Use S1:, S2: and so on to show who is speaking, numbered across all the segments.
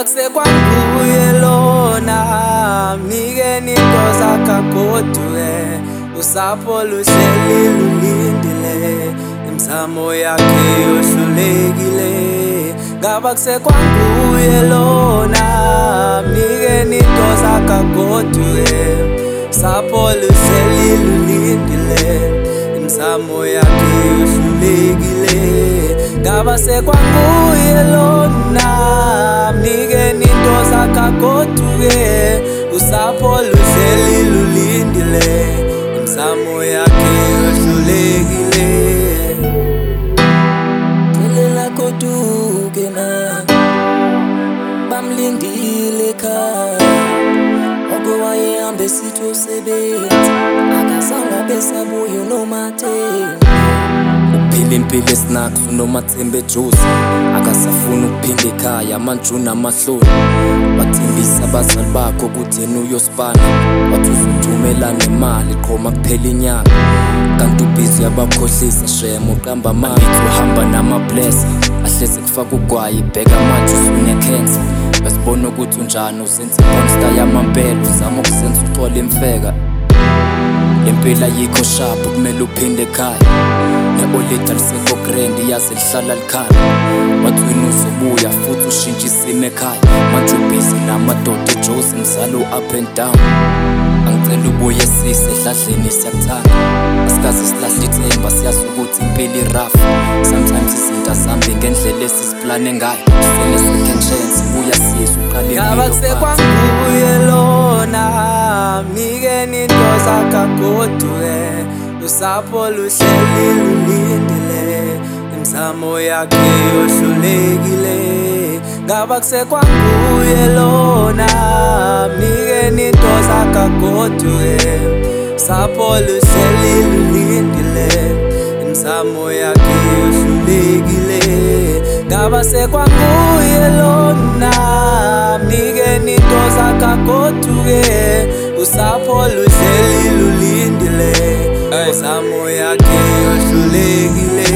S1: ngaba kusekwanguye lona mnikeni into zakhagoduke usapho luhleli lulindile imizamo yakhe yohlulekile ngaba kusekwanguye lona mnikeni into zakhagoduke usapho luhleli lulindile imizamo yakhe yohlulekile ngaba sekwanguye lona mnikeni into zakhagoduke usapho luhleli lulindile imizamo yakhe yohlulekile Celela goduke na bamlindile ekhaya okowayehambe sithi usebenza akazange besabuye uNomathemba uphila impilo esinakho uNomathemba ejuzi akasafuna ukuphinda ekhaya amanjuna amahloni wathembisa abazali bakho ukuthi yena uyosibana wathi uzothumela nemali qhoma kuphela inyanga kanti ubhizi yabakhohlisa shema uqamba amali uhamba namablessa ahleze kufaka ugwayi ibheka manje usunekhensa besibona ukuthi unjani usenza iponsta yamampela uzama ukusenza uxola imfeka impela yikho sharp kumele uphinde ekhaya ne-olida lisekho grand yaze lihlala likhala wathi wena uzobuya futhi ushintshe isimo ekhaya manje ubhizi namadoda ejozi mzala u-up and down angicela ubuye sise edladleni siyakuthanda asikaze silahle ithemba siyazi ukuthi impilo irafu sometimes izinto azihambi ngendlela esisiplane ngayo sifune second chance buya sizwe uqale ngaba kusekwanguye lona mnikeni into zakhagoduke usapho luhleli lulindile imizamo yakhe yohlulekile ngaba kusekwanguye lona mnikeni into zakhagoduke usapho luhleli lulindile imizamo yakhe yohlulekile ngaba sekwanguye lona mnikeni into zakhagoduke usapho luhleli lulindile imizamo yakhe yohlulekile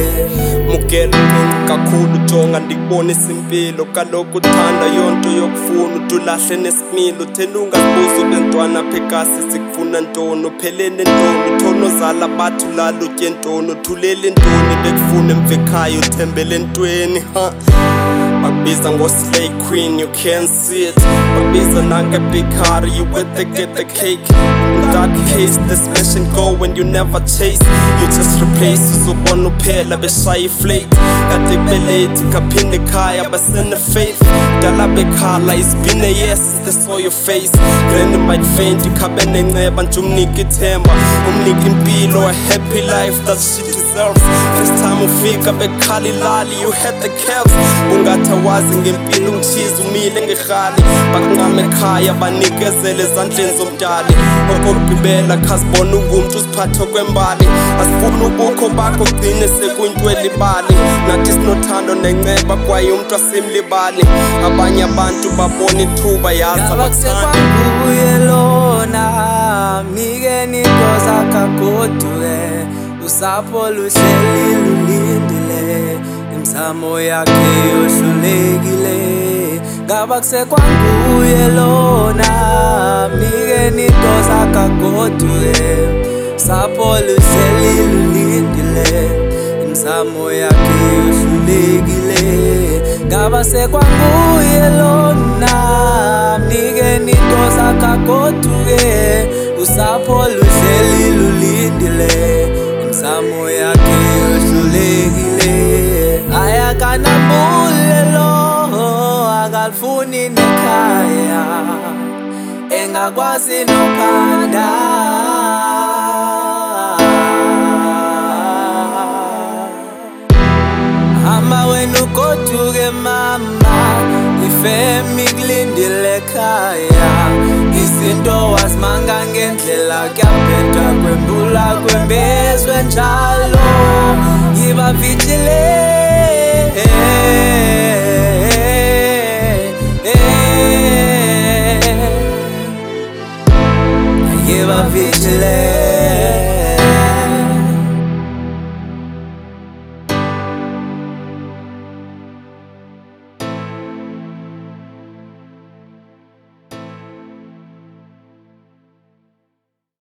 S2: mukelo kakhulu jonga ndikubonisa impilo kaloku uthanda yonto yokufuna utulahle nesimilo thena ungazibuza bentwana apha ekasi zikufuna ntoni uphelele ntoni uthonozala bathi ulala utye ntoni uthulele ntoni bekufuna emva ekhaya uthembele ntweni bakubiza ngo-slay queen you can't see it bakubiza nange-big you with the get the cake in that case the smash and go when you never chase you just replace uzobona uphela beshaya iflate kade kubelate kaphinde ekhaya basene-faith dala bekhala it's been a year since they saw your face granny might faint ukhabe nenceba nje umnika ithemba umnika impilo a happy life that she deserves first time ufika bekhala ilali you had the caps ungathi awazi ngempilo ungithiza umile ngerhali bakunqama ekhaya banikezele ezandleni zomdali okokugqibela khazibona ungumuntu uziphathe kwembali asifuni ubukho bakho gcine sekuyinto elibali nathi sinothando nenceba kwaye umuntu asemlibali abanye abantu babona ithuba yazi
S1: ngaba kusekwanguye lona mnikeni into zakhagoduke usapho luhleli lulindile imizamo yakhe yohlulekile ngaba kusekwanguye lona mnikeni into zakhagoduke usapho luhleli lulindile imizamo yakhe yohlulekile ngaba sekwanguye lona mnikeni into zakhagoduke usapho luhleli lulindile imizamo yakhe yohlulekile ayakanambulelo akalifuni nekhaya engakwazi nophanda hamba wena ugoduke mama ifemi kulindile ekhaya izinto wazimanga ngendlela kuyabheda kwembula kwembezwe njalo yiba vigilante yiba vigilante